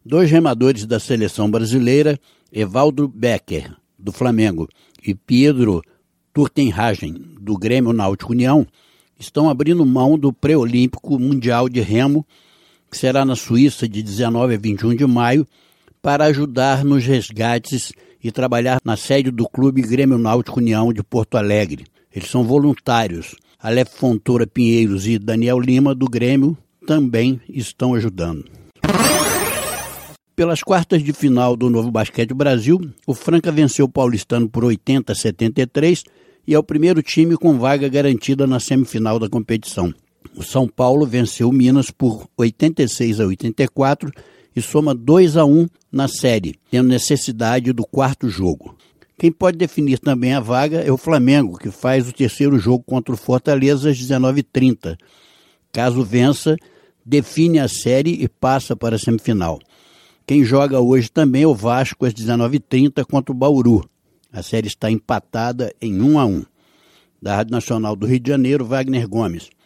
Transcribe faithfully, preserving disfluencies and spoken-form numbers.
Dois remadores da seleção brasileira, Evaldo Becker, do Flamengo, e Pedro Turtenhagen, do Grêmio Náutico União, estão abrindo mão do pré-olímpico mundial de remo, que será na Suíça de dezenove a vinte e um de maio, para ajudar nos resgates e trabalhar na sede do Clube Grêmio Náutico União de Porto Alegre. Eles são voluntários. Aleph Fontoura Pinheiros e Daniel Lima, do Grêmio, também estão ajudando. Pelas quartas de final do Novo Basquete Brasil, o Franca venceu o Paulistano por oitenta a setenta e três e é o primeiro time com vaga garantida na semifinal da competição. O São Paulo venceu o Minas por oitenta e seis a oitenta e quatro e soma dois a um na série, tendo necessidade do quarto jogo. Quem pode definir também a vaga é o Flamengo, que faz o terceiro jogo contra o Fortaleza às dezenove e trinta. Caso vença, define a série e passa para a semifinal. Quem joga hoje também é o Vasco às dezenove e trinta contra o Bauru. A série está empatada em um a um. Da Rádio Nacional do Rio de Janeiro, Wagner Gomes.